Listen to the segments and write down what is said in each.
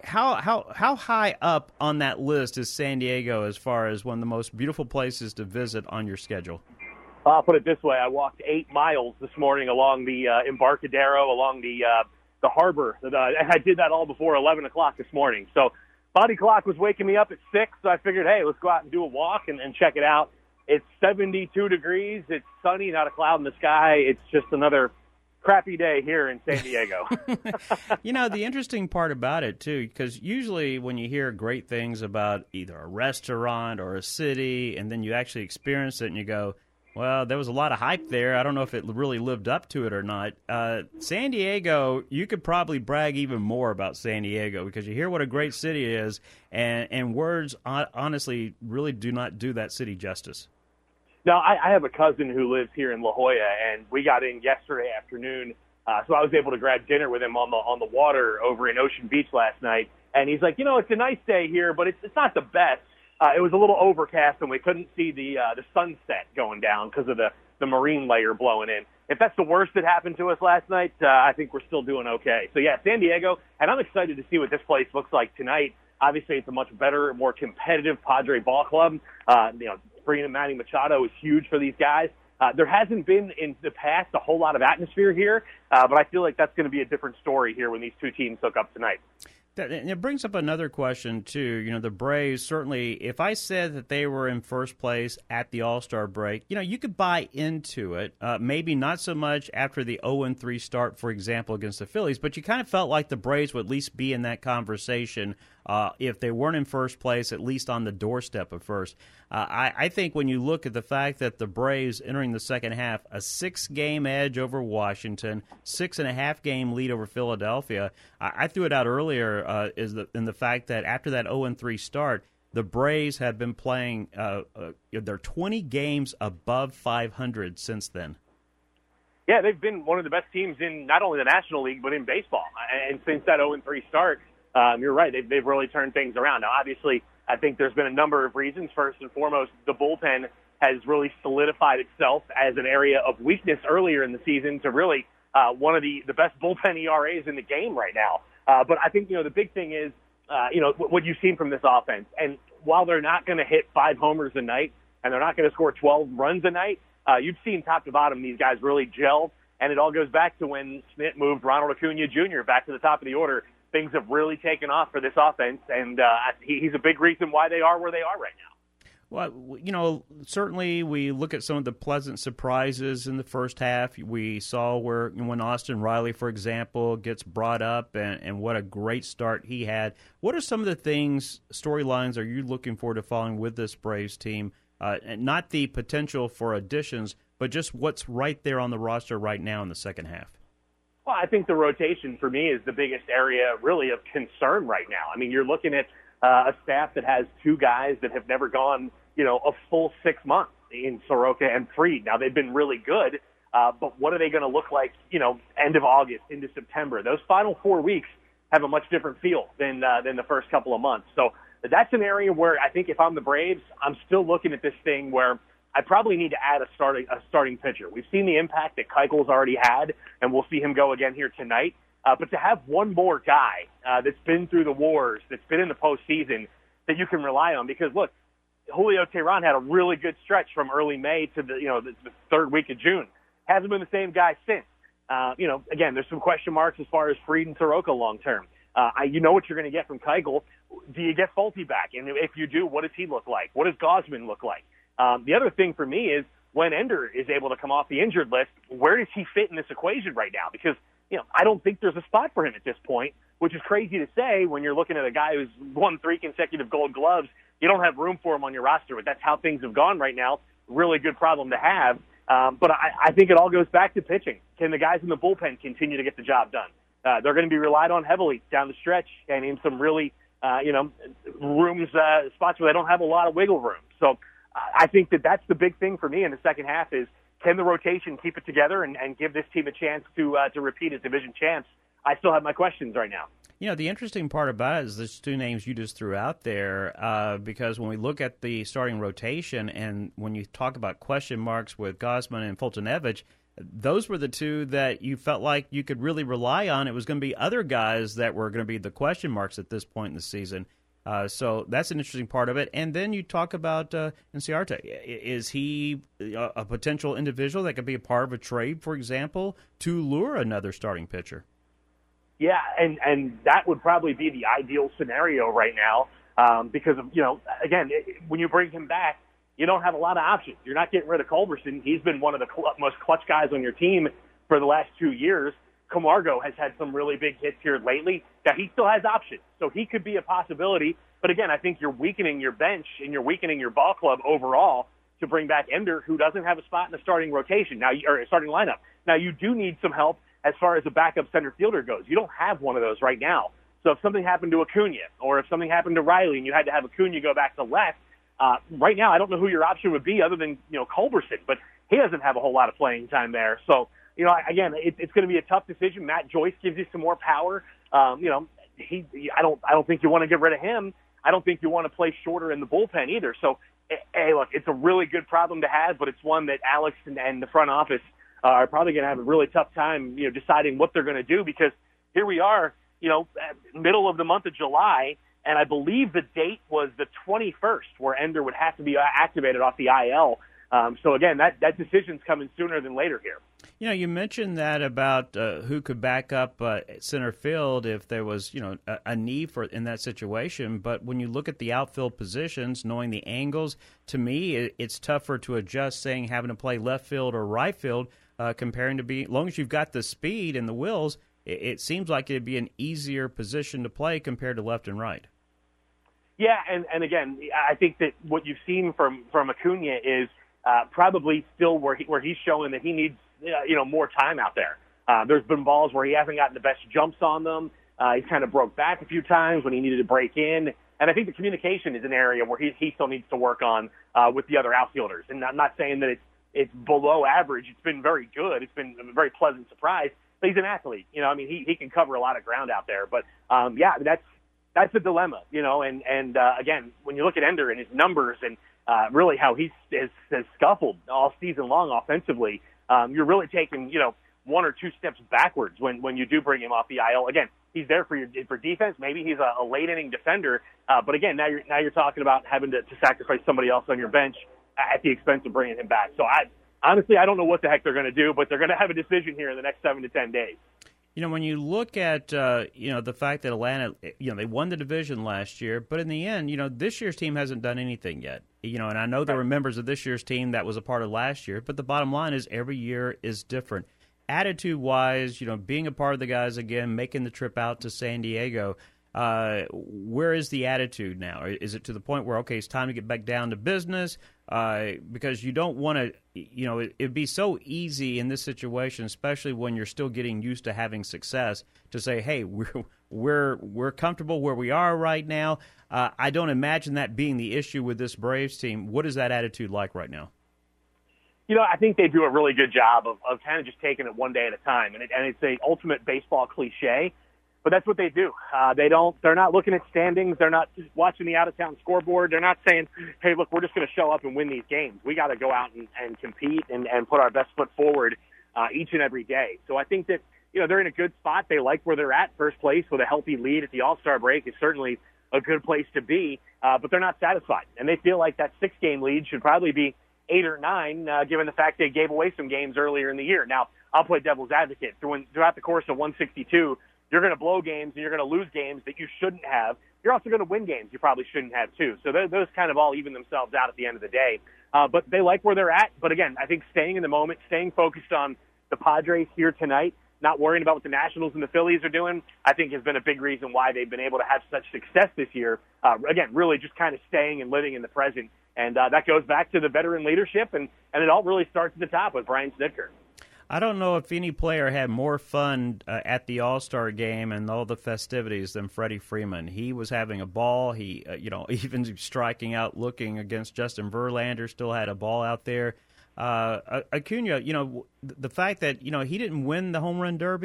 how high up on that list is San Diego as far as one of the most beautiful places to visit on your schedule? I'll put it this way. I walked 8 miles this morning along the Embarcadero, along the harbor. And I did that all before 11 o'clock this morning. So body clock was waking me up at 6, so I figured, hey, let's go out and do a walk and check it out. It's 72 degrees. It's sunny, not a cloud in the sky. It's just another crappy day here in San Diego. The interesting part about it, too, because usually when you hear great things about either a restaurant or a city, and then you actually experience it and you go, well, there was a lot of hype there. I don't know if it really lived up to it or not. San Diego, you could probably brag even more about San Diego because you hear what a great city it is, and words honestly really do not do that city justice. Now, I have a cousin who lives here in La Jolla, and we got in yesterday afternoon, so I was able to grab dinner with him on the water over in Ocean Beach last night. And he's like, it's a nice day here, but it's not the best. It was a little overcast, and we couldn't see the sunset going down because of the marine layer blowing in. If that's the worst that happened to us last night, I think we're still doing okay. So, yeah, San Diego, and I'm excited to see what this place looks like tonight. Obviously, it's a much better, more competitive Padre ball club. Bringing in Manny Machado is huge for these guys. There hasn't been in the past a whole lot of atmosphere here, but I feel like that's going to be a different story here when these two teams hook up tonight. It brings up another question, too. The Braves, certainly, if I said that they were in first place at the All-Star break, you could buy into it. Maybe not so much after the 0-3 start, for example, against the Phillies, but you kind of felt like the Braves would at least be in that conversation if they weren't in first place, at least on the doorstep of first. I think when you look at the fact that the Braves entering the second half, a 6-game edge over Washington, 6.5-game lead over Philadelphia, I threw it out earlier in the fact that after that 0-3 start, the Braves have been playing they're 20 games above 500 since then. Yeah, they've been one of the best teams in not only the National League, but in baseball. And since that 0-3 start, you're right, they've really turned things around. Now, obviously, I think there's been a number of reasons. First and foremost, the bullpen has really solidified itself as an area of weakness earlier in the season to really one of the best bullpen ERAs in the game right now. But I think, the big thing is, what you've seen from this offense. And while they're not going to hit 5 homers a night and they're not going to score 12 runs a night, you've seen top to bottom these guys really gel. And it all goes back to when Snit moved Ronald Acuna Jr. back to the top of the order. Things have really taken off for this offense, and he's a big reason why they are where they are right now. Well, certainly we look at some of the pleasant surprises in the first half. We saw when Austin Riley, for example, gets brought up and what a great start he had. What are some of the storylines are you looking forward to following with this Braves team? Not the potential for additions, but just what's right there on the roster right now in the second half. Well, I think the rotation for me is the biggest area really of concern right now. I mean, you're looking at a staff that has 2 guys that have never gone, a full 6 months in Soroka and Fried. Now, they've been really good, but what are they going to look like, end of August into September? Those final 4 weeks have a much different feel than the first couple of months. So that's an area where I think if I'm the Braves, I'm still looking at this thing where I probably need to add a starting pitcher. We've seen the impact that Keuchel's already had, and we'll see him go again here tonight. But to have one more guy that's been through the wars, that's been in the postseason, that you can rely on. Because, look, Julio Teheran had a really good stretch from early May to the third week of June. Hasn't been the same guy since. Again, there's some question marks as far as Fried and Soroka long term. You know what you're going to get from Keuchel. Do you get Folty back? And if you do, what does he look like? What does Gausman look like? The other thing for me is when Ender is able to come off the injured list, where does he fit in this equation right now? Because, I don't think there's a spot for him at this point, which is crazy to say when you're looking at a guy who's won 3 consecutive Gold Gloves. You don't have room for him on your roster, but that's how things have gone right now. Really good problem to have. But I think it all goes back to pitching. Can the guys in the bullpen continue to get the job done? They're going to be relied on heavily down the stretch and in some really, spots where they don't have a lot of wiggle room. So I think that's the big thing for me in the second half is can the rotation keep it together and give this team a chance to repeat as division champs? I still have my questions right now. The interesting part about it is there's 2 names you just threw out there because when we look at the starting rotation and when you talk about question marks with Gausman and Foltynewicz, those were the two that you felt like you could really rely on. It was going to be other guys that were going to be the question marks at this point in the season. So that's an interesting part of it. And then you talk about Inciarte. Is he a potential individual that could be a part of a trade, for example, to lure another starting pitcher? Yeah, and that would probably be the ideal scenario right now because of, again, when you bring him back, you don't have a lot of options. You're not getting rid of Culberson. He's been one of the most clutch guys on your team for the last 2 years. Camargo has had some really big hits here lately that he still has options. So he could be a possibility. But again, I think you're weakening your bench and you're weakening your ball club overall to bring back Ender, who doesn't have a spot in the starting rotation now, or starting lineup. Now, you do need some help as far as a backup center fielder goes. You don't have one of those right now. So if something happened to Acuna or if something happened to Riley and you had to have Acuna go back to left, right now I don't know who your option would be other than, Culberson, but he doesn't have a whole lot of playing time there. So, again, it's going to be a tough decision. Matt Joyce gives you some more power. I don't think you want to get rid of him. I don't think you want to play shorter in the bullpen either. So, hey, look, it's a really good problem to have, but it's one that Alex and the front office are probably going to have a really tough time, deciding what they're going to do because here we are, middle of the month of July, and I believe the date was the 21st where Ender would have to be activated off the IL. So, again, that decision's coming sooner than later here. You mentioned that about who could back up center field if there was, a need for in that situation. But when you look at the outfield positions, knowing the angles, to me, it's tougher to adjust saying having to play left field or right field comparing to as long as you've got the speed and the wills, it seems like it'd be an easier position to play compared to left and right. Yeah, and again, I think that what you've seen from Acuna is probably still where he's showing that he needs more time out there. There's been balls where he hasn't gotten the best jumps on them. He's kind of broke back a few times when he needed to break in. And I think the communication is an area where he still needs to work on with the other outfielders. And I'm not saying that it's below average. It's been very good. It's been a very pleasant surprise. But he's an athlete. He can cover a lot of ground out there. But, that's a dilemma, And again, when you look at Ender and his numbers and really how he has scuffled all season long offensively, you're really taking, one or two steps backwards when you do bring him off the IL. Again, he's there for defense. Maybe he's a late inning defender. But again, now you're talking about having to sacrifice somebody else on your bench at the expense of bringing him back. So honestly, I don't know what the heck they're going to do, but they're going to have a decision here in the next 7 to 10 days. When you look at, the fact that Atlanta, they won the division last year, but in the end, this year's team hasn't done anything yet. And I know there were members of this year's team that was a part of last year, but the bottom line is every year is different. Attitude-wise, being a part of the guys again, making the trip out to San Diego, where is the attitude now? Is it to the point where, okay, it's time to get back down to business? Because you don't want to, it'd be so easy in this situation, especially when you're still getting used to having success, to say, hey, we're comfortable where we are right now. I don't imagine that being the issue with this Braves team. What is that attitude like right now? I think they do a really good job of kind of just taking it one day at a time. And it's a ultimate baseball cliche, but that's what they do. They're not looking at standings. They're not just watching the out-of-town scoreboard. They're not saying, hey, look, we're just going to show up and win these games. We got to go out and compete and put our best foot forward each and every day. So I think that, they're in a good spot. They like where they're at. First place with a healthy lead at the All-Star break is certainly a good place to be, but they're not satisfied. And they feel like that 6-game lead should probably be 8 or 9, given the fact they gave away some games earlier in the year. Now, I'll play devil's advocate. Throughout the course of 162, you're going to blow games and you're going to lose games that you shouldn't have. You're also going to win games you probably shouldn't have, too. So those kind of all even themselves out at the end of the day. But they like where they're at. But, again, I think staying in the moment, staying focused on the Padres here tonight, not worrying about what the Nationals and the Phillies are doing, I think has been a big reason why they've been able to have such success this year. Again, really just kind of staying and living in the present. And that goes back to the veteran leadership, and it all really starts at the top with Brian Snitker. I don't know if any player had more fun at the All-Star game and all the festivities than Freddie Freeman. He was having a ball. He, even striking out, looking against Justin Verlander, still had a ball out there. Acuna, the fact that, he didn't win the home run derby,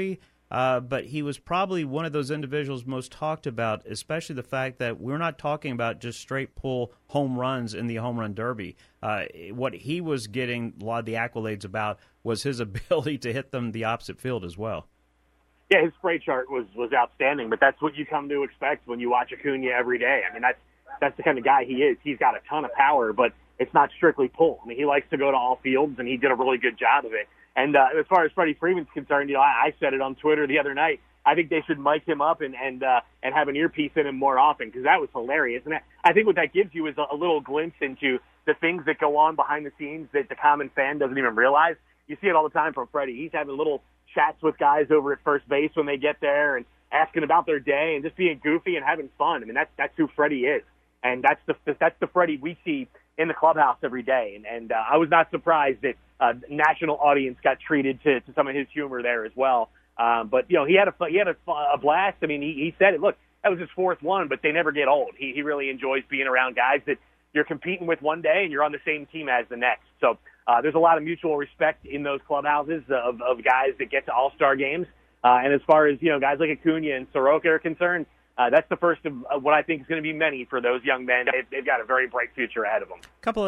but he was probably one of those individuals most talked about, especially the fact that we're not talking about just straight pull home runs in the home run derby. What he was getting a lot of the accolades about was his ability to hit them the opposite field as well. Yeah, his spray chart was outstanding, but that's what you come to expect when you watch Acuna every day. I mean, that's the kind of guy he is. He's got a ton of power, but it's not strictly pull. I mean, he likes to go to all fields, and he did a really good job of it. And as far as Freddie Freeman's concerned, I said it on Twitter the other night. I think they should mic him up and have an earpiece in him more often, because that was hilarious. And I think what that gives you is a little glimpse into the things that go on behind the scenes that the common fan doesn't even realize. You see it all the time from Freddie. He's having little chats with guys over at first base when they get there and asking about their day and just being goofy and having fun. I mean, that's who Freddie is. And that's the Freddie we see in the clubhouse every day. And I was not surprised that national audience got treated to some of his humor there as well. But he had a blast. I mean, he said it. Look, that was his fourth one, but they never get old. He really enjoys being around guys that you're competing with one day and you're on the same team as the next. So there's a lot of mutual respect in those clubhouses of guys that get to All-Star games. And as far as guys like Acuna and Soroka are concerned, that's the first of what I think is going to be many for those young men. They've got a very bright future ahead of them.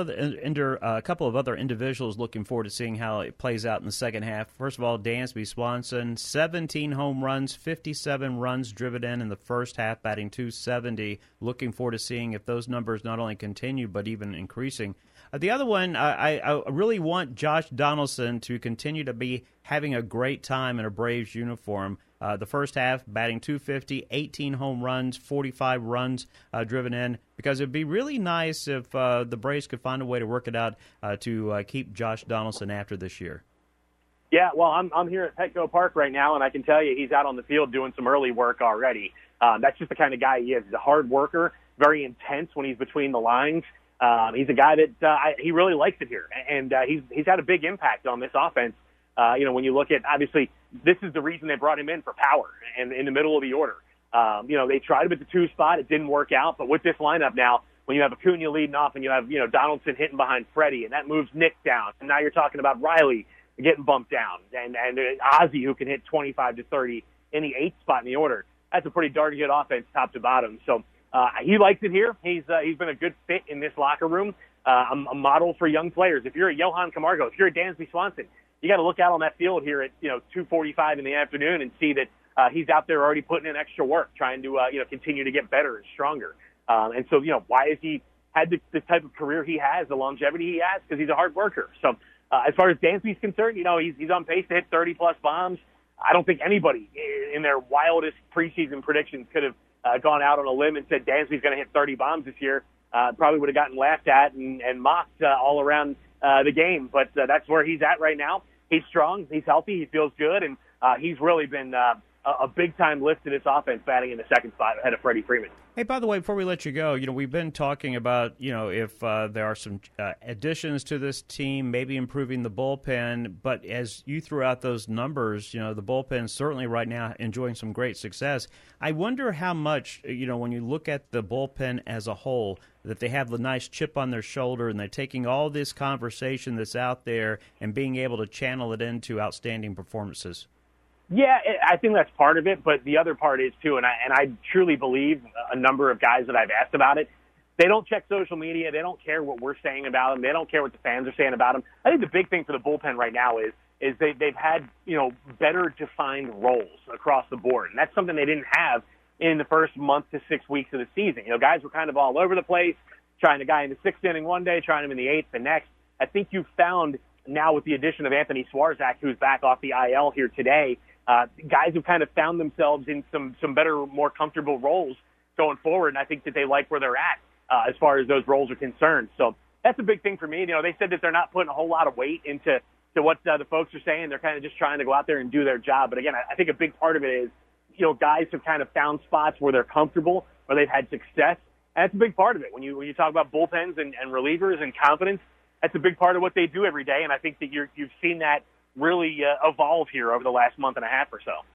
A couple of other individuals looking forward to seeing how it plays out in the second half. First of all, Dansby Swanson, 17 home runs, 57 runs driven in the first half, batting .270. Looking forward to seeing if those numbers not only continue but even increasing. The other one, I really want Josh Donaldson to continue to be having a great time in a Braves uniform. The first half, batting .250, 18 home runs, 45 runs driven in, because it would be really nice if the Braves could find a way to work it out to keep Josh Donaldson after this year. Yeah, well, I'm here at Petco Park right now, and I can tell you he's out on the field doing some early work already. That's just the kind of guy he is. He's a hard worker, very intense when he's between the lines. He's a guy that he really likes it here, and he's had a big impact on this offense. When you look at, obviously, this is the reason they brought him in, for power and in the middle of the order. They tried him at the 2 spot. It didn't work out. But with this lineup now, when you have Acuna leading off and you have, Donaldson hitting behind Freddie, and that moves Nick down. And now you're talking about Riley getting bumped down and Ozzie, who can hit 25 to 30 in the 8th spot in the order. That's a pretty darn good offense top to bottom. So he likes it here. He's been a good fit in this locker room, a model for young players. If you're a Johan Camargo, if you're a Dansby Swanson, you got to look out on that field here at 2:45 in the afternoon and see that he's out there already putting in extra work, trying to continue to get better and stronger. And so why has he had the type of career he has, the longevity he has? Because he's a hard worker. So as far as Dansby's concerned, he's on pace to hit 30 plus bombs. I don't think anybody in their wildest preseason predictions could have gone out on a limb and said Dansby's going to hit 30 bombs this year. Probably would have gotten laughed at and mocked all around the game, but that's where he's at right now. He's strong, he's healthy, he feels good, and he's really been a big-time lift to this offense, batting in the 2nd spot ahead of Freddie Freeman. Hey, by the way, before we let you go, we've been talking about, if there are some additions to this team, maybe improving the bullpen, but as you threw out those numbers, the bullpen certainly right now enjoying some great success. I wonder how much, when you look at the bullpen as a whole, that they have the nice chip on their shoulder and they're taking all this conversation that's out there and being able to channel it into outstanding performances. Yeah, I think that's part of it, but the other part is too, and I truly believe a number of guys that I've asked about it, they don't check social media, they don't care what we're saying about them, they don't care what the fans are saying about them. I think the big thing for the bullpen right now is they've had better defined roles across the board, and that's something they didn't have in the first month to 6 weeks of the season. Guys were kind of all over the place, trying a guy in the 6th inning one day, trying him in the 8th the next. I think you've found now with the addition of Anthony Swarzak, who's back off the IL here today, guys have kind of found themselves in some better, more comfortable roles going forward, and I think that they like where they're at as far as those roles are concerned. So that's a big thing for me. They said that they're not putting a whole lot of weight into what the folks are saying. They're kind of just trying to go out there and do their job. But again, I think a big part of it is, guys have kind of found spots where they're comfortable, where they've had success, and that's a big part of it. When you talk about bullpens and relievers and confidence, that's a big part of what they do every day, and I think that you've seen that really evolve here over the last month and a half or so.